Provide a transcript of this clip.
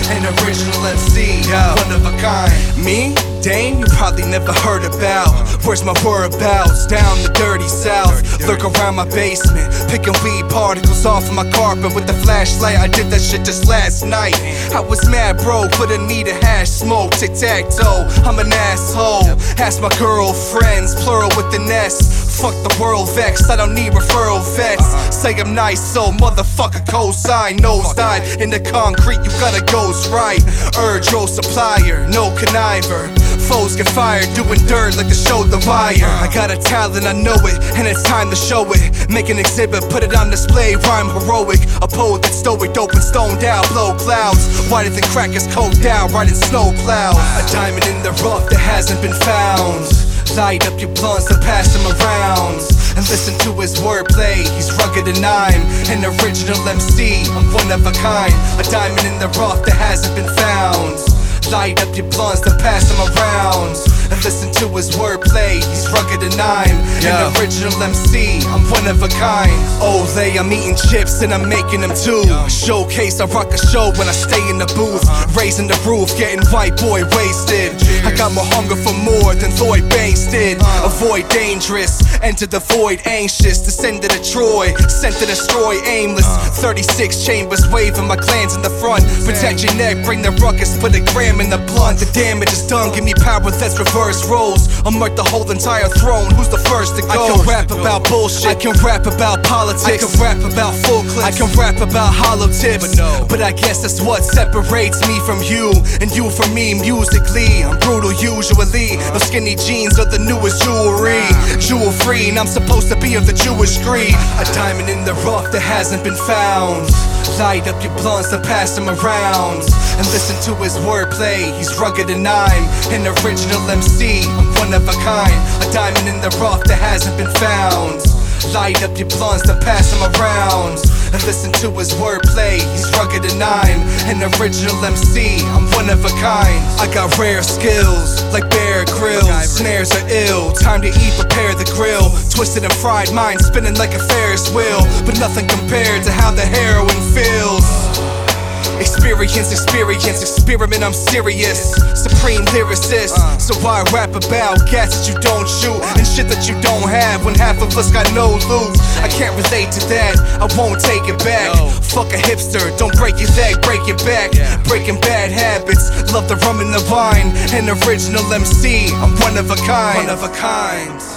an original MC, one of a kind. Me? Dane, you probably never heard about. Where's my whereabouts? Down the dirty south. Lurk around my basement, picking weed particles off of my carpet with the flashlight. I did that shit just last night. I was mad, bro, couldn't need a hash smoke. Tic-tac-toe, I'm an asshole. Ask my girlfriends, plural with an S. Fuck the world vexed, I don't need referral vets. Say I'm nice, so motherfucker cosign. Nosedive in the concrete, you got a ghost right. Urge-o supplier, no conniver. Foes get fired, doing dirt like the show The Wire. I got a talent, I know it, and it's time to show it. Make an exhibit, put it on display, rhyme heroic. A poet that's stoic, dope and stoned out, blow clouds. Whiter than crackers, coked out, riding snow plows. A diamond in the rough that hasn't been found. Light up your blunts and pass them around. And listen to his wordplay, he's rugged and I'm an original MC, I'm one of a kind. A diamond in the rough that hasn't been found. Light up your blunts and pass them around. And listen to his wordplay, he's rugged and I'm an original MC, I'm one of a kind. Olay, I'm eating chips and I'm making them too. Showcase, I rock a show when I stay in the booth. Raising the roof, getting white boy wasted. I got more hunger for more than Lloyd Banks did. Avoid dangerous, enter the void anxious. Descend to Troy, sent to destroy aimless. 36 chambers waving, my clans in the front. Protect your neck, bring the ruckus, put a gram in the blunt. The damage is done, give me power, let's reverse roles. I'll mark the whole entire throne, who's the first to go? I can rap about bullshit, I can rap about politics, I can rap about full clips, I can rap about hollow tips. But I guess that's what separates me from you, and you from me musically. I'm brutal usually, no skinny jeans are the newest jewelry. Jewel free, and I'm supposed to be of the Jewish creed. A diamond in the rough that hasn't been found. Light up your blunts and pass them around. And listen to his wordplay, he's rugged and I'm an original MC, I'm one of a kind. A diamond in the rough that hasn't been found. Light up your blunts and pass them around. And listen to his wordplay, he's rugged and I'm an original MC, I'm one of a kind. I got rare skills, like Bear Grylls. Snares are ill, time to eat, prepare the grill. Twisted and fried mind, spinning like a Ferris wheel. But nothing compared to how the heroin feels. Experience, experiment, I'm serious. Supreme lyricist, so I rap about gas that you don't shoot and shit that you don't have when half of us got no loot. I can't relate to that, I won't take it back. Fuck a hipster, don't break your leg, break your back. Breaking bad habits, love the rum and the wine. An original MC, I'm one of a kind. One of a kind.